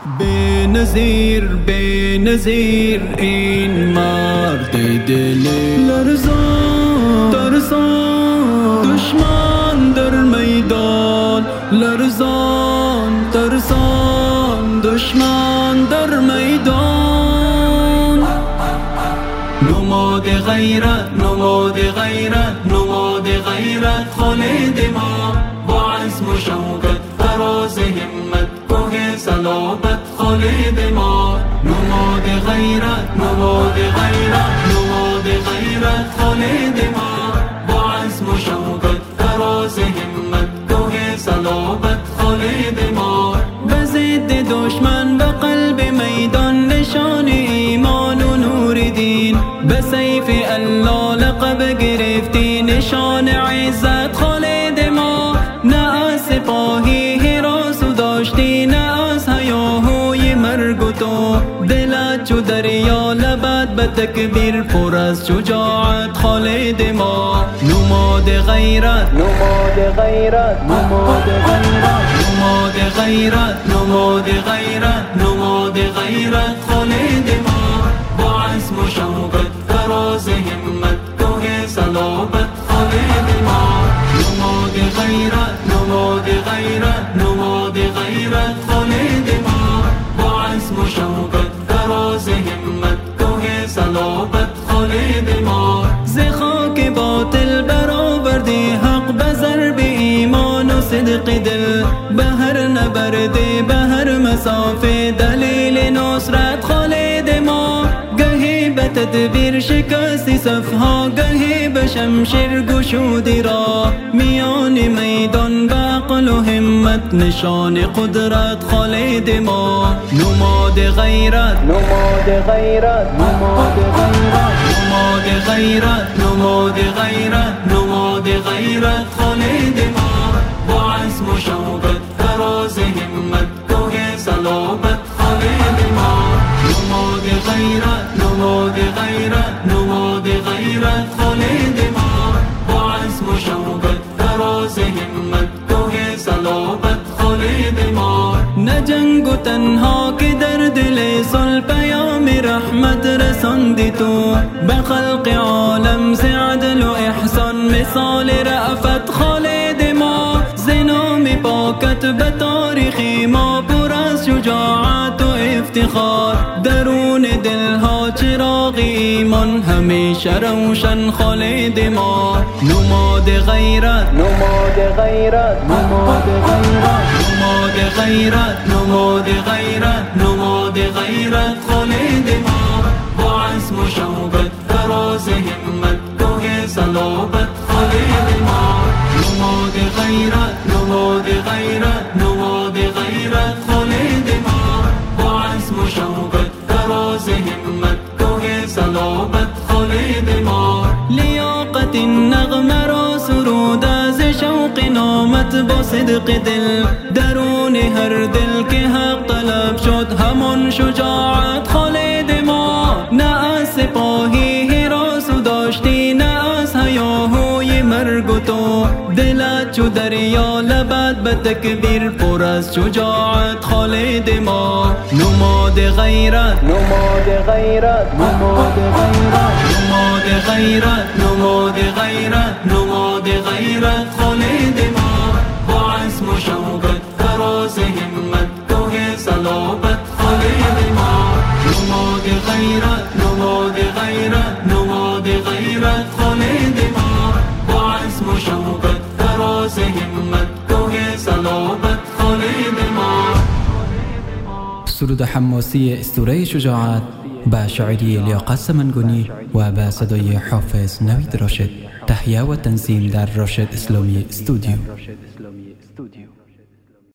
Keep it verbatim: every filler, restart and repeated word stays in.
बेनज़ीर बेनज़ीर این مرد دل لرزان ترسان دشمن در میدان لرزان ترسان دشمن در میدان نماد غیرت نماد غیرت نماد غیرت خالد ما با عزم و شوکت فراز همت کوه صلابت خالد ما نماد غیرت نماد غیرت نماد غیرت خالد ما با عزم و شوکت فراز همت کوه صلابت خالد ما به ضد دشمن به قلب میدان نشان ایمان و نور دین به سیف الله لقب گرفتی نشان عزت خالد ما نه از سپاهی حراس داشتی نه از هیاهوی مرگ و تو دلت چو دریا لبت به تکبیر پر از شجاعت خالد ما نماد غیرت نماد غیرت نماد غیرت نماد غیرت نماد غیرت نماد غیرت خالد ما با عزم و شوکت فراز همت کوه صلابت خالد ما نماد غیرت نماد غیرت نماد غیرت خالد ما با عزم و شوکت فراز همت کوه صلابت خالد ما ز خاک باطل برآوردی حق به ضرب ایمان و صدق دل به هر نبرد به هر مسافه دلیل نصرت خالد ما گهی به تدبیر شکستی صفها گهی به شمشیر گشودی را میان میدان به عقل و همت نشان قدرت خالد ما نماد غیرت نماد غیرت نماد غیرت نماد غیرت نماد غیرت نماد غیرت خالد ما با عزم و شوکت فراز همت کوه صلابت خالد ما نماد غیرت نماد غیرت نماد غیرت خالد ما با عزم و شوکت فراز همت کوه صلابت خالد ما نه جنگ و تنها که در دل صلح پیام رحمت رساندی تو به خلق عالم ز عدل و احسان مثال رأفت خالد ما ز نام پاکت به تاریخ ما پر از شجاعت و افتخار درون دلها چراغ ایمان همیشه روشن خالد ما نماد غیرت نماد غیرت نماد غیرت نماد غیرت نماد غیرت نماد غیرت خالد ما با عزم و شوکت فراز همت کوه صلابت خالد ما نماد غیرت نماد غیرت نماد غیرت خالد ما با عزم و شوکت فراز همت کوه صلابت خالد ما لیاقت نغمه را سرود از شوق نامت با صدق دل درون هر دل که حق طلب شد همان شجاعت خالد ما نه از سپاهی حراس داشتی نه از هیاهوی مرگ و تو دلت چو دریا لبت به تکبیر پر از شجاعت خالد ما نماد غیرت نماد غیرت نماد غیرت نماد غیرت نماد غیرت نماد غیرت خالد ما با عزم و شوکت فراز همت کوه صلابت خالد ما نماد غیرت نماد غیرت نماد غیرت خالد ما با عزم و شوکت فراز همت کوه صلابت خالد ما سرود حماسی اسطوره شجاعت با شاعری لیاقت سمنگونی و با صدای حافظ نوید راشد، تهیه و تنظیم در راشد اسلامی استودیو.